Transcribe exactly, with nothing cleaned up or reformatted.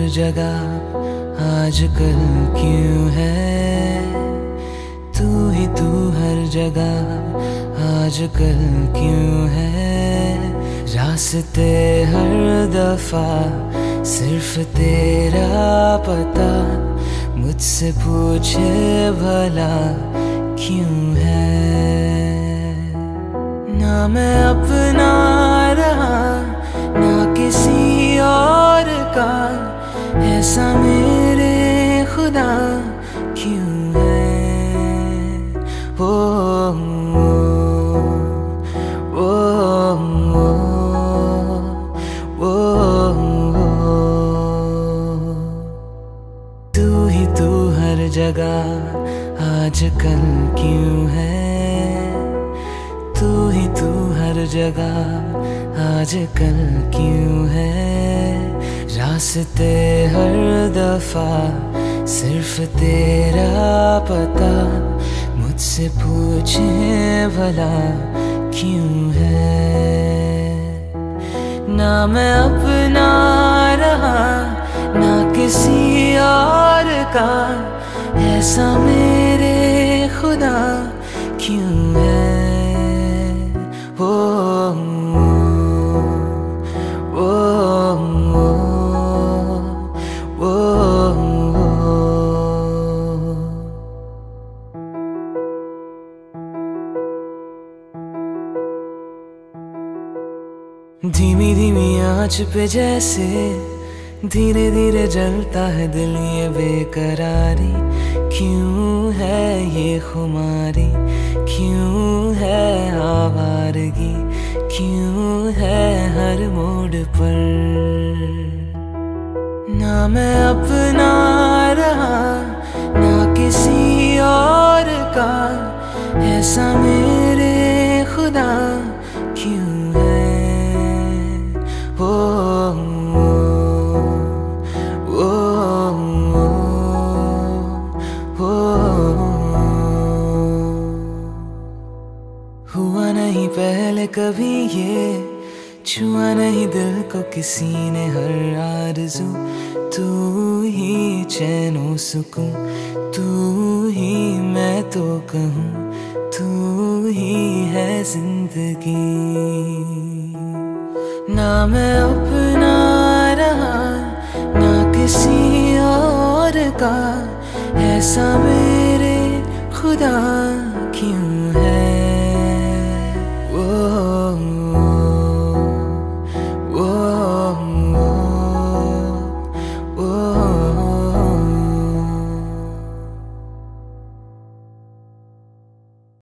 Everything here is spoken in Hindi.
जगह आजकल क्यों है, तू ही तू हर जगह आजकल क्यों है। रास्ते हर दफा सिर्फ तेरा पता, मुझसे पूछे भला क्यों है। ना मैं अपना रहा ना किसी और का, ऐसा मेरे खुदा क्यों है। ओ, ओ, ओ, ओ, ओ, तू ही तू हर जगह आजकल क्यों है, तू ही तू हर जगह आजकल क्यों है। रास्ते हर दफा सिर्फ तेरा पता, मुझसे पूछे भला क्यों है। ना मैं अपना रहा ना किसी और का, ऐसा मेरे खुदा क्यों है। ओ, ओ, ओ, ओ, ओ, धीमी धीमी आंच पे जैसे धीरे धीरे जलता है दिल, ये बेकरारी क्यों है, ये खुमारी क्यों है, आवारगी क्यों है हर मोड़ पर। ना मैं अपना रहा ना किसी और का, ऐसा मेरे खुदा क्यों है। ओ, ओ, ओ, ओ, हुआ नहीं पहले कभी ये, छुआ नहीं दिल को किसी ने हर आरज़ू। तू ही चैनो सुकून, तू ही मैं तो कहूँ, तू ही है जिंदगी। ना मैं अपना रहा ना किसी और का, ऐसा मेरे खुदा क्यों